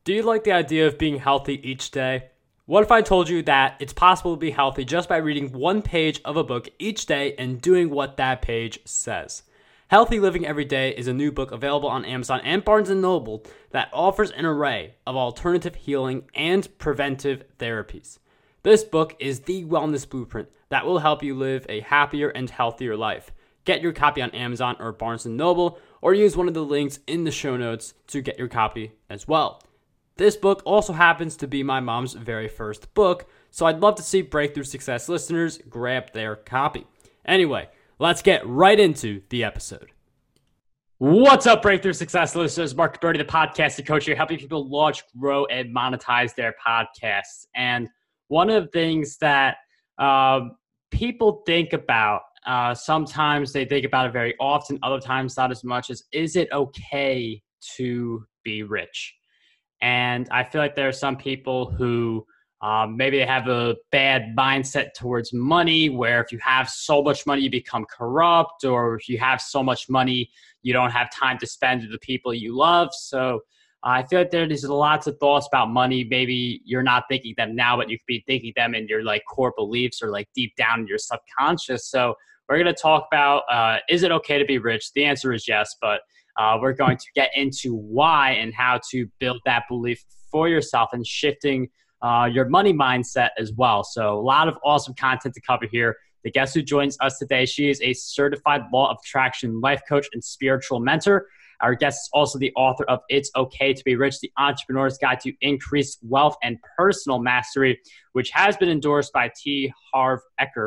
Do you like the idea of being healthy each day? What if I told you that it's possible to be healthy just by reading one page of a book each day and doing what that page says? Healthy Living Every Day is a new book available on Amazon and Barnes & Noble that offers an array of alternative healing and preventive therapies. This book is the wellness blueprint that will help you live a happier and healthier life. Get your copy on Amazon or Barnes & Noble, or use one of the links in the show notes to get your copy as well. This book also happens to be my mom's very first book, so I'd love to see Breakthrough Success listeners grab their copy. Anyway, let's get right into the episode. What's up, Breakthrough Success listeners? Mark Berti, the podcasting coach here, helping people launch, grow, and monetize their podcasts. And one of the things that people think about, sometimes they think about it very often, other times not as much, is it okay to be rich? And I feel like there are some people who maybe they have a bad mindset towards money, where if you have so much money, you become corrupt, or if you have so much money, you don't have time to spend with the people you love. So I feel like there's lots of thoughts about money. Maybe you're not thinking them now, but you could be thinking them in your core beliefs or deep down in your subconscious. So we're going to talk about, is it okay to be rich? The answer is yes, but we're going to get into why and how to build that belief for yourself and shifting your money mindset as well. So a lot of awesome content to cover here. The guest who joins us today, she is a certified law of attraction life coach and spiritual mentor. Our guest is also the author of It's Okay to Be Rich, the Entrepreneur's Guide to Increase Wealth and Personal Mastery, which has been endorsed by T. Harv Eker.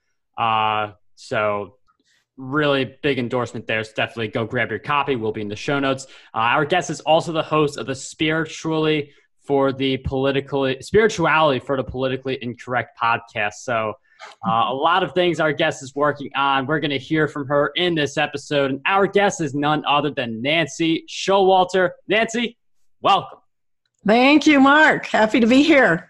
So really big endorsement there. So definitely go grab your copy. We'll be in the show notes. Our guest is also the host of the Spirituality for the Politically Incorrect podcast. So a lot of things our guest is working on. We're going to hear from her in this episode. And our guest is none other than Nancy Showalter. Nancy, welcome. Thank you, Mark. Happy to be here.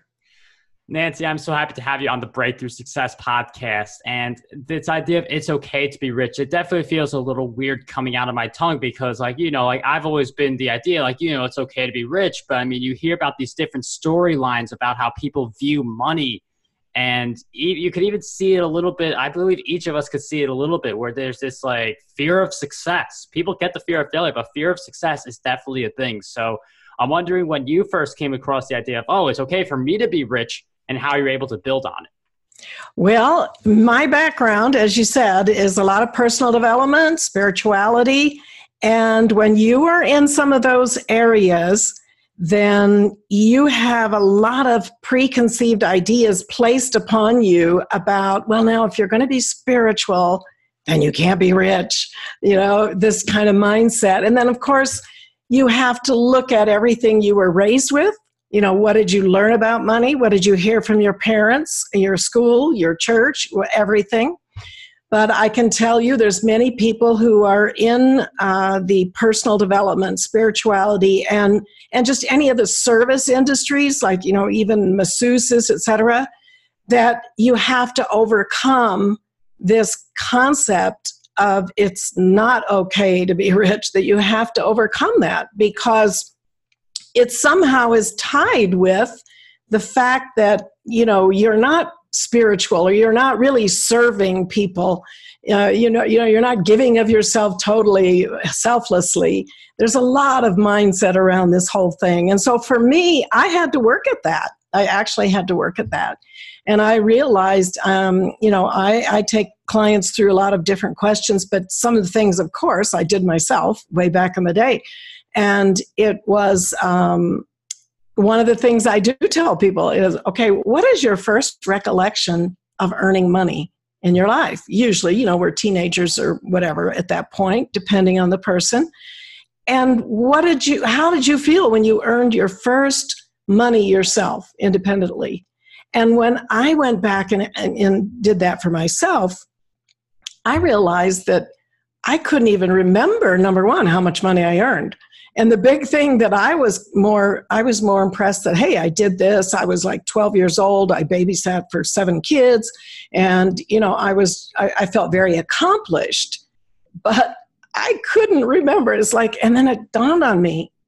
Nancy, I'm so happy to have you on the Breakthrough Success podcast. And this idea of it's okay to be rich, it definitely feels a little weird coming out of my tongue because I've always been the idea, it's okay to be rich. But I mean, you hear about these different storylines about how people view money, and you could even see it a little bit. I believe each of us could see it a little bit, where there's this fear of success. People get the fear of failure, but fear of success is definitely a thing. So I'm wondering, when you first came across the idea of, it's okay for me to be rich, and how you're able to build on it. Well, my background, as you said, is a lot of personal development, spirituality. And when you are in some of those areas, then you have a lot of preconceived ideas placed upon you about, now, if you're going to be spiritual, then you can't be rich, this kind of mindset. And then, of course, you have to look at everything you were raised with. What did you learn about money? What did you hear from your parents, your school, your church, everything? But I can tell you there's many people who are in the personal development, spirituality, and just any of the service industries, even masseuses, et cetera, that you have to overcome this concept of it's not okay to be rich, that you have to overcome that because it somehow is tied with the fact that, you're not spiritual, or you're not really serving people. You're not giving of yourself totally selflessly. There's a lot of mindset around this whole thing. And so for me, I had to work at that. I actually had to work at that. And I realized, I take clients through a lot of different questions, but some of the things, of course, I did myself way back in the day. And it was one of the things I do tell people is, okay, what is your first recollection of earning money in your life? Usually, we're teenagers or whatever at that point, depending on the person. And how did you feel when you earned your first money yourself independently? And when I went back and did that for myself, I realized that I couldn't even remember, number one, how much money I earned. And the big thing that I was more impressed that, hey, I did this. I was 12 years old. I babysat for 7 kids. And, I felt very accomplished, but I couldn't remember. It's and then it dawned on me,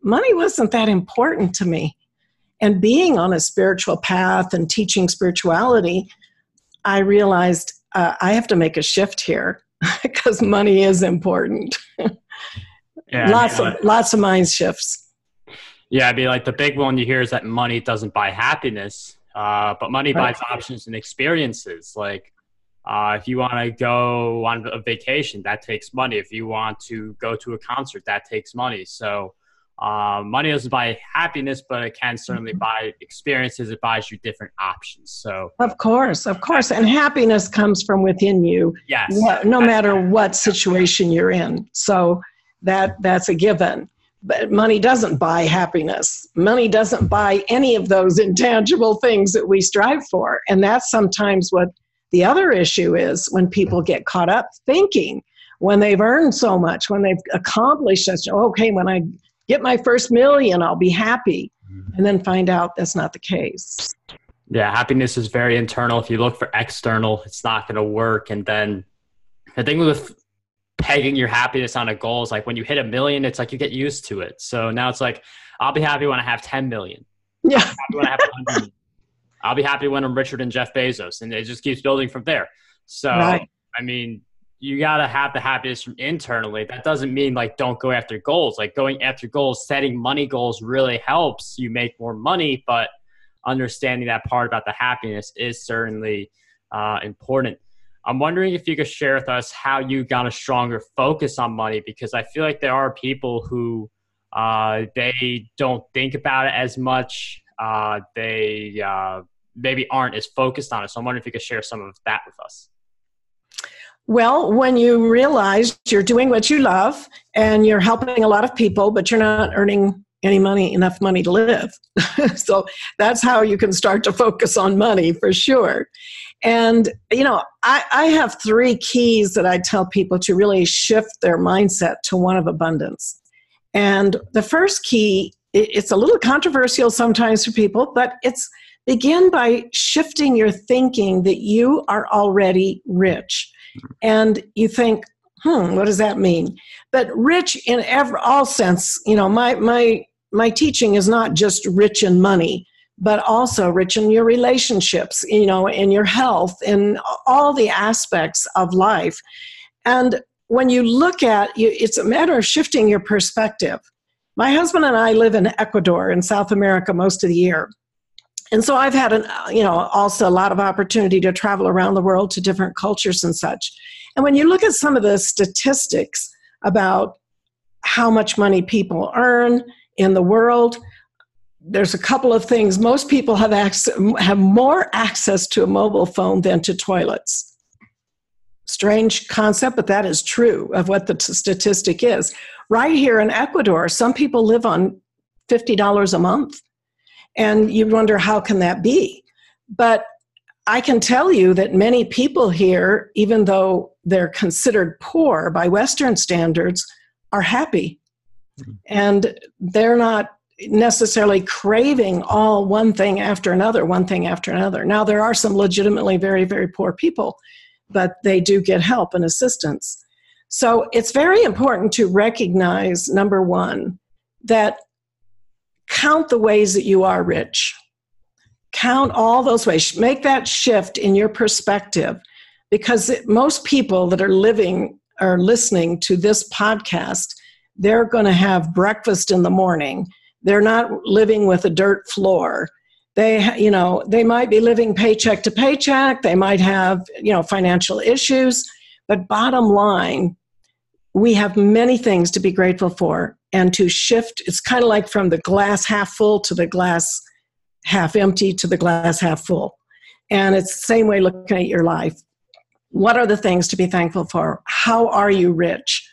money wasn't that important to me. And being on a spiritual path and teaching spirituality, I realized I have to make a shift here because money is important. Yeah, lots of mind shifts. Yeah, I'd be like, the big one you hear is that money doesn't buy happiness, but money buys options and experiences. Like, if you want to go on a vacation, that takes money. If you want to go to a concert, that takes money. So money doesn't buy happiness, but it can certainly buy experiences. It buys you different options. So of course. And happiness comes from within you. Yes. No matter what situation you're in. So that's a given. But money doesn't buy happiness. Money doesn't buy any of those intangible things that we strive for. And that's sometimes what the other issue is, when people get caught up thinking when they've earned so much, when they've accomplished such, okay, when I get my first million, I'll be happy. And then find out that's not the case. Yeah, happiness is very internal. If you look for external, it's not going to work. And then the thing with pegging your happiness on a goal is like, when you hit 1 million, it's like you get used to it. So now it's like, I'll be happy when I have 10 million. Yeah. I'll be happy when I have 100 million. I'll be happy when I'm richer than Jeff Bezos. And it just keeps building from there. So, right. I mean, you got to have the happiness from internally. That doesn't mean like don't go after goals. Like, going after goals, setting money goals really helps you make more money, but understanding that part about the happiness is certainly important. I'm wondering if you could share with us how you got a stronger focus on money, because I feel like there are people who they don't think about it as much. They maybe aren't as focused on it. So I'm wondering if you could share some of that with us. Well, when you realize you're doing what you love and you're helping a lot of people, but you're not earning enough money to live. So that's how you can start to focus on money, for sure. And, I have 3 keys that I tell people to really shift their mindset to one of abundance. And the first key, it's a little controversial sometimes for people, but it's begin by shifting your thinking that you are already rich. And you think, what does that mean? But rich in all sense, my teaching is not just rich in money, but also rich in your relationships, in your health, in all the aspects of life. And when you look at it's a matter of shifting your perspective. My husband and I live in Ecuador in South America most of the year. And so I've had also a lot of opportunity to travel around the world to different cultures and such. And when you look at some of the statistics about how much money people earn in the world, there's a couple of things. Most people have more access to a mobile phone than to toilets. Strange concept, but that is true of what the statistic is. Right here in Ecuador, some people live on $50 a month. And you wonder, how can that be? But I can tell you that many people here, even though they're considered poor by Western standards, are happy. And they're not necessarily craving all one thing after another. Now, there are some legitimately very, very poor people, but they do get help and assistance. So it's very important to recognize, number one, that count the ways that you are rich. Count all those ways. Make that shift in your perspective, because most people that are listening to this podcast, they're going to have breakfast in the morning. They're not living with a dirt floor. They might be living paycheck to paycheck. They might have, financial issues. But bottom line, we have many things to be grateful for, and to shift. It's kind of like from the glass half full to the glass half empty to the glass half full. And it's the same way looking at your life. What are the things to be thankful for? How are you rich?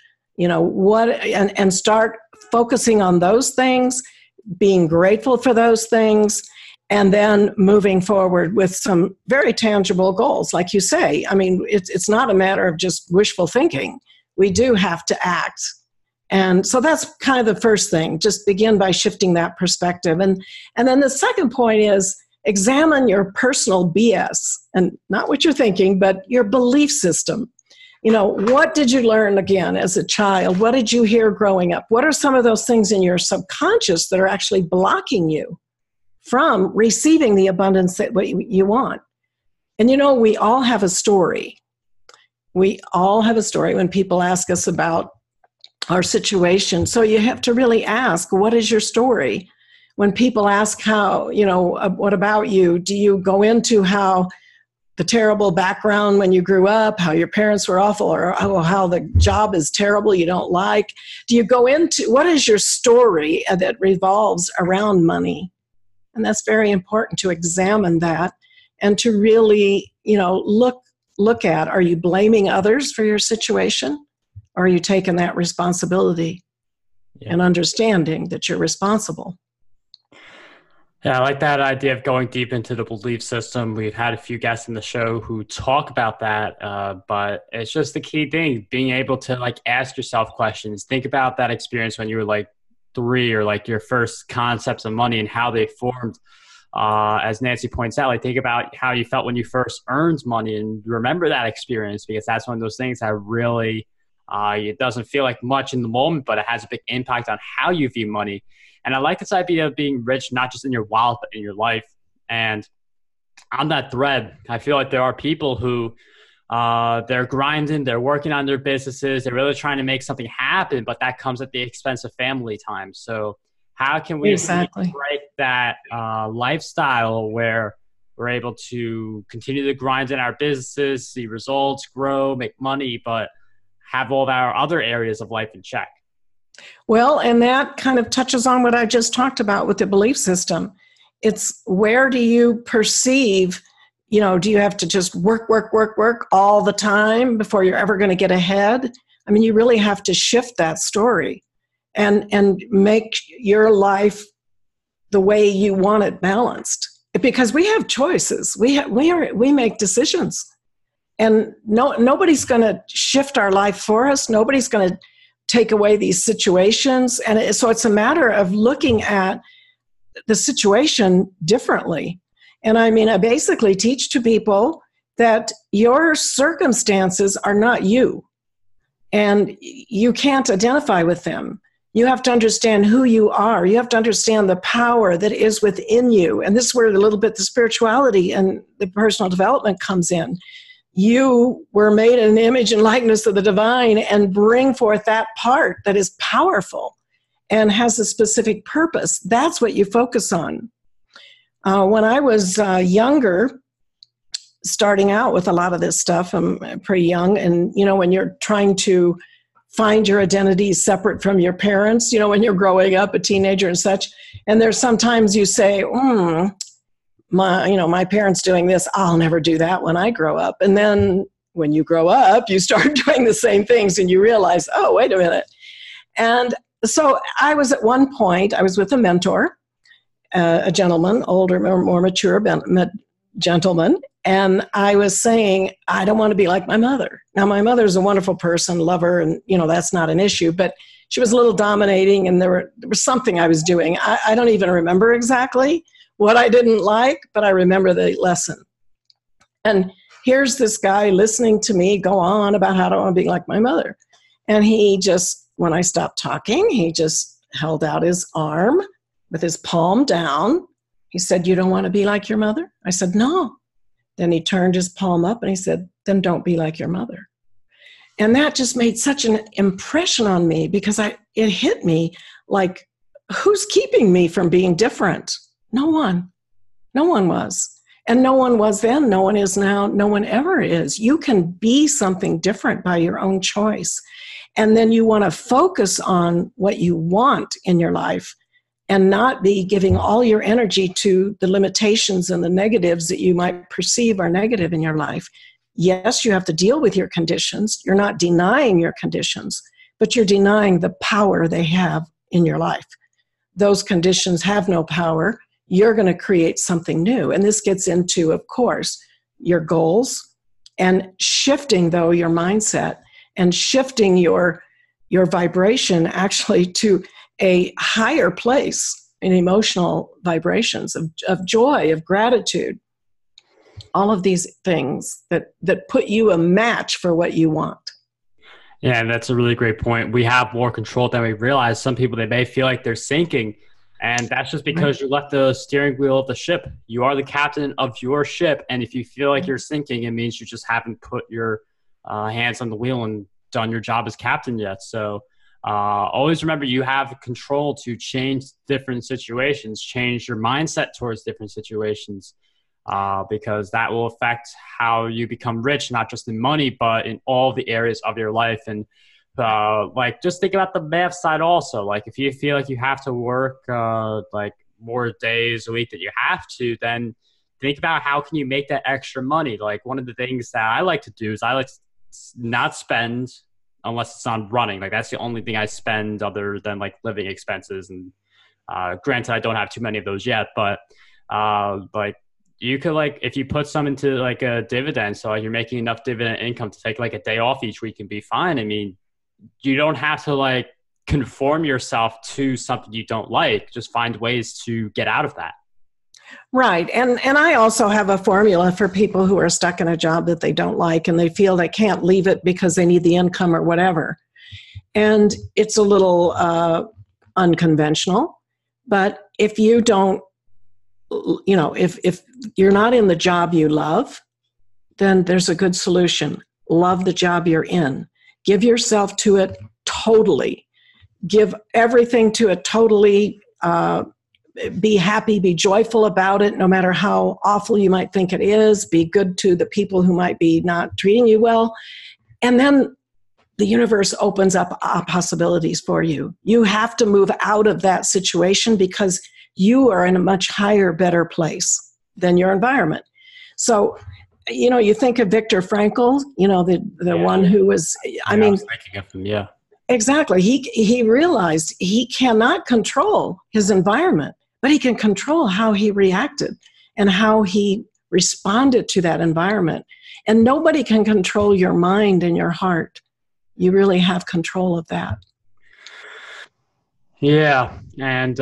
And start focusing on those things, being grateful for those things, and then moving forward with some very tangible goals. Like you say, I mean, it's not a matter of just wishful thinking. We do have to act. And so that's kind of the first thing. Just begin by shifting that perspective. And then the second point is examine your personal BS, and not what you're thinking, but your belief system. What did you learn again as a child? What did you hear growing up? What are some of those things in your subconscious that are actually blocking you from receiving the abundance that you want? And we all have a story. We all have a story when people ask us about our situation. So you have to really ask, what is your story? When people ask how, what about you? Do you go into how the terrible background when you grew up, how your parents were awful, or how the job is terrible you don't like? Do you go into, what is your story that revolves around money? And that's very important to examine that and to really, look at, are you blaming others for your situation? Or are you taking that responsibility and understanding that you're responsible? Yeah, I like that idea of going deep into the belief system. We've had a few guests in the show who talk about that, but it's just the key thing, being able to ask yourself questions. Think about that experience when you were 3, or your first concepts of money and how they formed. As Nancy points out, think about how you felt when you first earned money and remember that experience, because that's one of those things that really, it doesn't feel like much in the moment, but it has a big impact on how you view money. And I like this idea of being rich, not just in your wallet, but in your life. And on that thread, I feel like there are people who they're grinding, they're working on their businesses, they're really trying to make something happen, but that comes at the expense of family time. So how can we break that lifestyle where we're able to continue to grind in our businesses, see results, grow, make money, but have all of our other areas of life in check? Well, and that kind of touches on what I just talked about with the belief system. It's where do you perceive, do you have to just work all the time before you're ever going to get ahead? I mean, you really have to shift that story and make your life the way you want it balanced. Because we have choices. We make decisions. And nobody's going to shift our life for us. Nobody's going to take away these situations. And so it's a matter of looking at the situation differently. And I mean, I basically teach to people that your circumstances are not you. And you can't identify with them. You have to understand who you are. You have to understand the power that is within you. And this is where a little bit the spirituality and the personal development comes in. You were made in the image and likeness of the divine, and bring forth that part that is powerful and has a specific purpose. That's what you focus on. When I was younger, starting out with a lot of this stuff, I'm pretty young, and when you're trying to find your identity separate from your parents, when you're growing up, a teenager and such, and there's sometimes you say, my parents doing this, I'll never do that when I grow up. And then when you grow up, you start doing the same things and you realize, oh, wait a minute. And so I was at one point, I was with a mentor, a gentleman, older, more mature gentleman. And I was saying, I don't want to be like my mother. Now, my mother's a wonderful person, love her, and that's not an issue, but she was a little dominating, and there was something I was doing. I don't even remember exactly what I didn't like, but I remember the lesson. And here's this guy listening to me go on about how I don't want to be like my mother. And he just, when I stopped talking, he just held out his arm with his palm down. He said, you don't want to be like your mother? I said, no. Then he turned his palm up and he said, then don't be like your mother. And that just made such an impression on me, because it hit me like, who's keeping me from being different? No one. No one was. And no one was then, no one is now, no one ever is. You can be something different by your own choice. And then you want to focus on what you want in your life and not be giving all your energy to the limitations and the negatives that you might perceive are negative in your life. Yes, you have to deal with your conditions. You're not denying your conditions, but you're denying the power they have in your life. Those conditions have no power. You're going to create something new. And this gets into, of course, your goals and shifting, though, your mindset and shifting your vibration actually to a higher place in emotional vibrations of joy, of gratitude, all of these things that put you a match for what you want. Yeah, and that's a really great point. We have more control than we realize. Some people, they may feel like they're sinking, and that's just Right. because you left the steering wheel of the ship. You are the captain of your ship, and if you feel like you're sinking, it means you just haven't put your hands on the wheel and done your job as captain yet. So always remember you have control to change different situations, change your mindset towards different situations, because that will affect how you become rich, not just in money, but in all the areas of your life. And like, just think about the math side also. Like, if you feel like you have to work like more days a week that you have to, then think about how can you make that extra money. Like, one of the things that I like to do is I like to not spend unless it's on running. Like, that's the only thing I spend other than like living expenses. And granted, I don't have too many of those yet, but like, you could, like, if you put some into like a dividend, so like you're making enough dividend income to take like a day off each week and be fine. I mean, you don't have to like conform yourself to something you don't like. Just find ways to get out of that. Right. And I also have a formula for people who are stuck in a job that they don't like and they feel they can't leave it because they need the income or whatever. And it's a little unconventional, but if you don't, if you're not in the job you love, then there's a good solution. Love the job you're in. Give yourself to it totally. Give everything to it totally. Be happy, be joyful about it, no matter how awful you might think it is. Be good to the people who might be not treating you well. And then the universe opens up possibilities for you. You have to move out of that situation because you are in a much higher, better place than your environment. So, you think of Viktor Frankl, the Yeah, one who was, I I mean, was thinking of them. Yeah. exactly. He realized he cannot control his environment, but he can control how he reacted and how he responded to that environment. And nobody can control your mind and your heart. You really have control of that. Yeah. And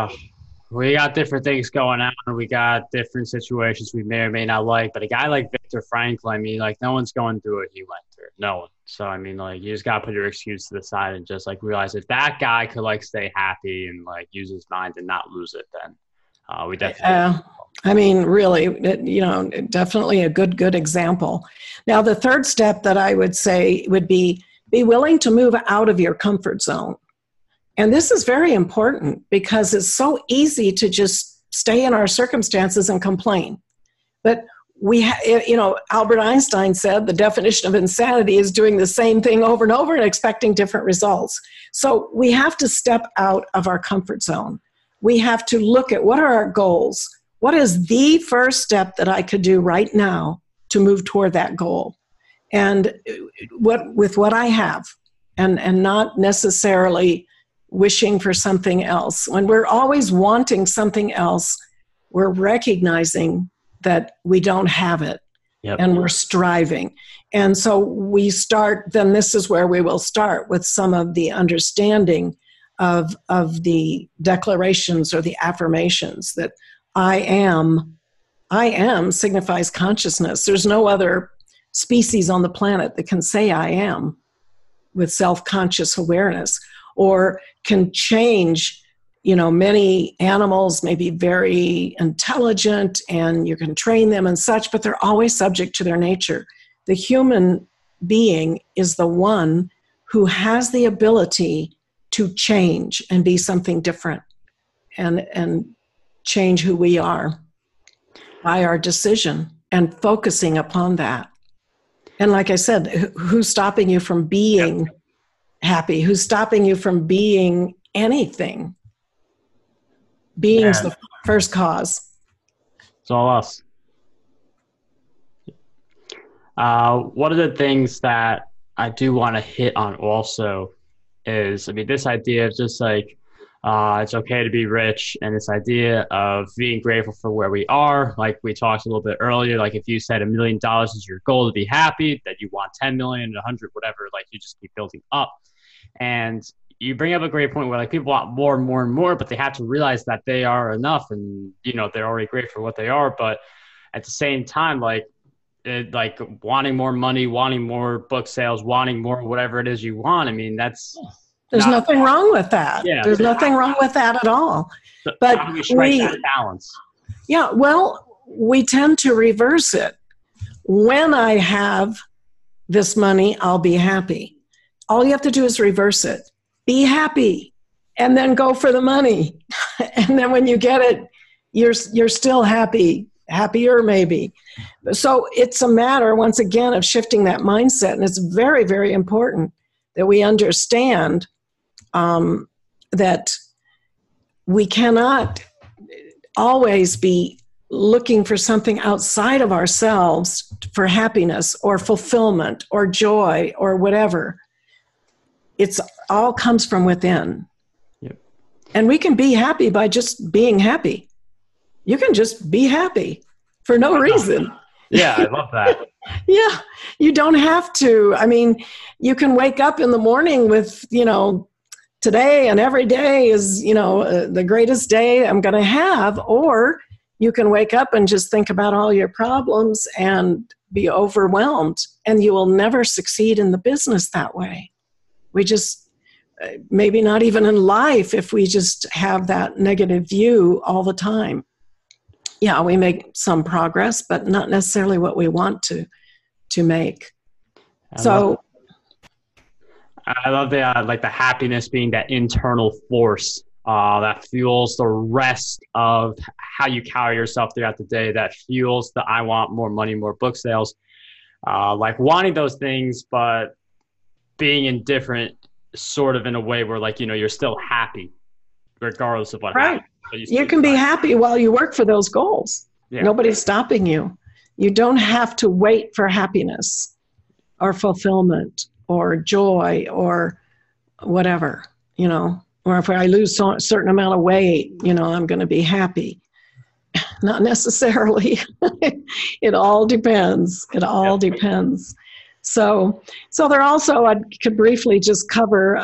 we got different things going on. We got different situations we may or may not like. But a guy like Viktor Frankl, I mean, like, no one's going through what he went through. No one. So, I mean, like, you just got to put your excuse to the side and just, like, realize if that guy could, like, stay happy and, like, use his mind and not lose it, then we definitely. I mean, really, definitely a good example. Now, the third step that I would say would be willing to move out of your comfort zone. And this is very important because it's so easy to just stay in our circumstances and complain. But Albert Einstein said the definition of insanity is doing the same thing over and over and expecting different results. So we have to step out of our comfort zone. We have to look at what are our goals? What is the first step that I could do right now to move toward that goal? And with what I have, and not necessarily wishing for something else. When we're always wanting something else, we're recognizing that we don't have it. Yep. And we're striving. And so then this is where we will start with some of the understanding of the declarations or the affirmations that I am signifies consciousness. There's no other species on the planet that can say I am with self-conscious awareness, or can change. Many animals may be very intelligent and you can train them and such, but they're always subject to their nature. The human being is the one who has the ability to change and be something different and change who we are by our decision and focusing upon that. And like I said, who's stopping you from being happy? Who's stopping you from being anything? Being's the first cause. It's all us. One of the things that I do want to hit on also is, I mean, this idea of just like, it's okay to be rich, and this idea of being grateful for where we are. Like we talked a little bit earlier, like if you said $1 million is your goal to be happy, that you want 10 million, 100, whatever, like you just keep building up. And you bring up a great point where like people want more and more and more, but they have to realize that they are enough and, they're already great for what they are. But at the same time, like like wanting more money, wanting more book sales, wanting more whatever it is you want. I mean, there's nothing wrong with that. Yeah. There's nothing wrong with that at all. But how do we strike that balance? Yeah, well, we tend to reverse it. When I have this money, I'll be happy. All you have to do is reverse it. Be happy, and then go for the money. And then when you get it, you're still happy, happier maybe. So it's a matter, once again, of shifting that mindset. And it's very, very important that we understand that we cannot always be looking for something outside of ourselves for happiness or fulfillment or joy or whatever. It's all comes from within. Yep. And we can be happy by just being happy. You can just be happy for no reason. Yeah, I love that. Yeah, you don't have to. I mean, you can wake up in the morning with, today and every day is, the greatest day I'm going to have. Or you can wake up and just think about all your problems and be overwhelmed. And you will never succeed in the business that way. We just, maybe not even in life, if we just have that negative view all the time. Yeah, we make some progress, but not necessarily what we want to make. I love the the happiness being that internal force that fuels the rest of how you carry yourself throughout the day, that fuels the I want more money, more book sales, like wanting those things, but being indifferent sort of in a way where you're still happy regardless of what happens. You can be happy while you work for those goals. Yeah. Nobody's stopping you. You don't have to wait for happiness or fulfillment or joy or whatever, or if I lose a certain amount of weight, I'm going to be happy. Not necessarily. It all depends. It all depends. So there also, I could briefly just cover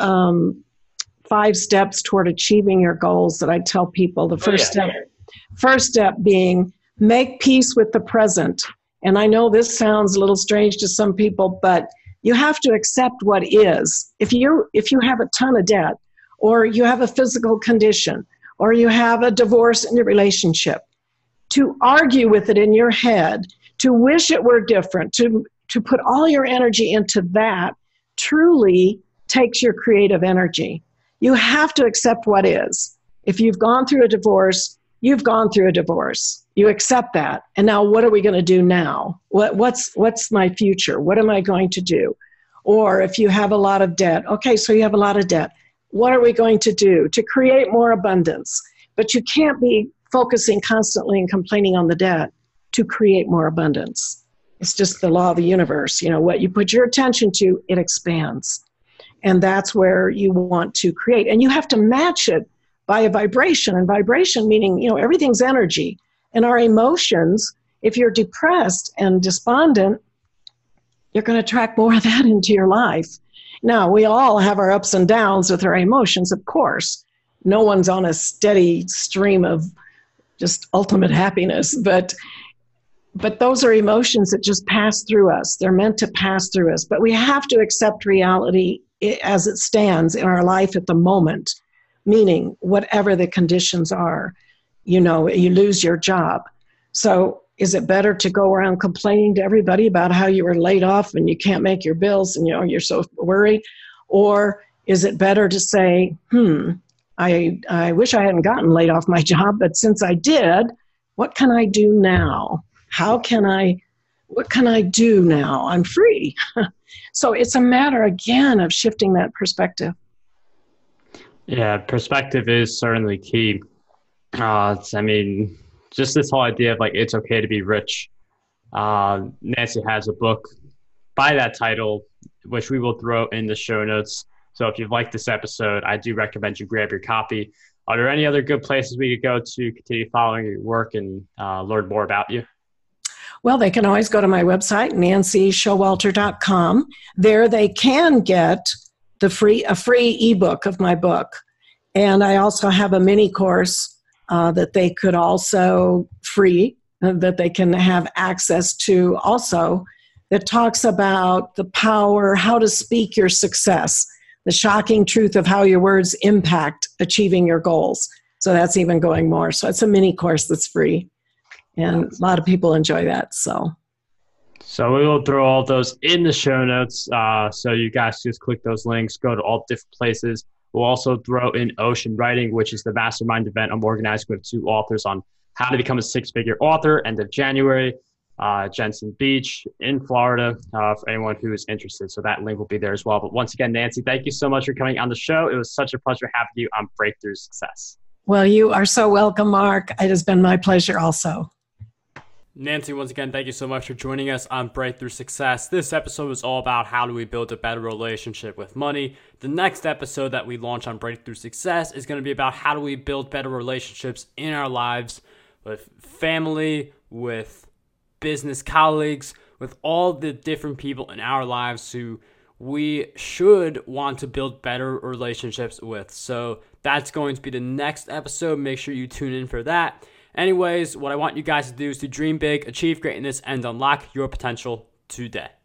5 steps toward achieving your goals that I tell people. The first step being make peace with the present. And I know this sounds a little strange to some people, but you have to accept what is. If you have a ton of debt, or you have a physical condition, or you have a divorce in your relationship, to argue with it in your head, to wish it were different, to put all your energy into that, truly takes your creative energy. You have to accept what is. If you've gone through a divorce, you've gone through a divorce. You accept that. And now what are we going to do now? What's my future? What am I going to do? Or if you have a lot of debt, okay, so you have a lot of debt. What are we going to do to create more abundance? But you can't be focusing constantly and complaining on the debt to create more abundance. It's just the law of the universe. What you put your attention to, it expands. And that's where you want to create. And you have to match it by a vibration. And vibration meaning, everything's energy. And our emotions, if you're depressed and despondent, you're going to attract more of that into your life. Now, we all have our ups and downs with our emotions, of course. No one's on a steady stream of just ultimate happiness. But those are emotions that just pass through us. They're meant to pass through us. But we have to accept reality as it stands in our life at the moment, meaning whatever the conditions are. You lose your job. So is it better to go around complaining to everybody about how you were laid off and you can't make your bills and you're so worried? Or is it better to say, I wish I hadn't gotten laid off my job, but since I did, what can I do now? What can I do now? I'm free. So it's a matter, again, of shifting that perspective. Yeah, perspective is certainly key. Just this whole idea of it's okay to be rich. Nancy has a book by that title, which we will throw in the show notes. So if you've liked this episode, I do recommend you grab your copy. Are there any other good places we could go to continue following your work and learn more about you? Well, they can always go to my website, nancyshowalter.com. There they can get a free ebook of my book. And I also have a mini course that they could also free that they can have access to also, that talks about the power, how to speak your success, the shocking truth of how your words impact achieving your goals. So that's even going more. So it's a mini course that's free. And a lot of people enjoy that. So we will throw all those in the show notes. So you guys just click those links, go to all different places. We'll also throw in Ocean Writing, which is the mastermind event I'm organizing with 2 authors on how to become a 6-figure author, end of January, Jensen Beach in Florida, for anyone who is interested. So that link will be there as well. But once again, Nancy, thank you so much for coming on the show. It was such a pleasure having you on Breakthrough Success. Well, you are so welcome, Mark. It has been my pleasure also. Nancy, once again, thank you so much for joining us on Breakthrough Success. This episode was all about how do we build a better relationship with money. The next episode that we launch on Breakthrough Success is going to be about how do we build better relationships in our lives with family, with business colleagues, with all the different people in our lives who we should want to build better relationships with. So that's going to be the next episode. Make sure you tune in for that. Anyways, what I want you guys to do is to dream big, achieve greatness, and unlock your potential today.